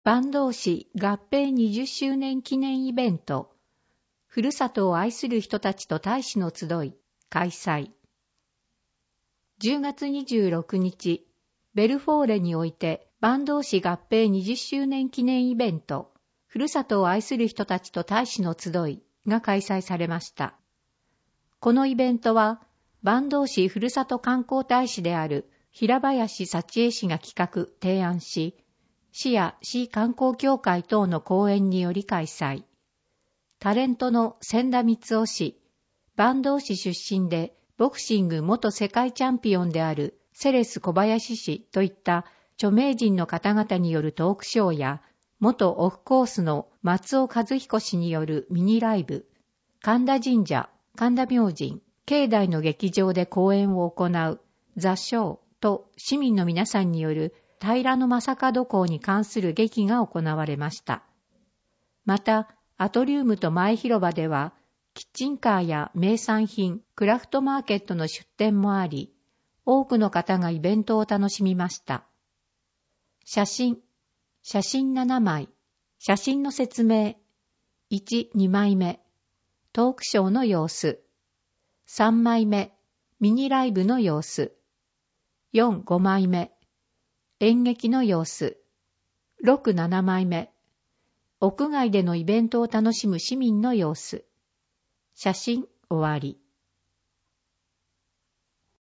坂東市合併20周年記念イベント、ふるさとを愛する人たちと大使の集い、開催。10月26日、ベルフォーレにおいて、坂東市合併20周年記念イベント、ふるさとを愛する人たちと大使の集いが開催されました。このイベントは、坂東市ふるさと観光大使である平林幸恵氏が企画・提案し、市や市観光協会等の講演により開催。タレントの千田光夫氏、坂東市出身でボクシング元世界チャンピオンであるセレス小林氏といった著名人の方々によるトークショーや、元オフコースの松尾和彦氏によるミニライブ、神田神社、神田明神、境内の劇場で公演を行うザ・ショーと市民の皆さんによる平野正門公に関する劇が行われました。また、アトリウムと前広場では、キッチンカーや名産品、クラフトマーケットの出店もあり、多くの方がイベントを楽しみました。写真7枚、写真の説明、1、2枚目、トークショーの様子、3枚目、ミニライブの様子、4、5枚目、演劇の様子、6、7枚目、屋外でのイベントを楽しむ市民の様子、写真終わり。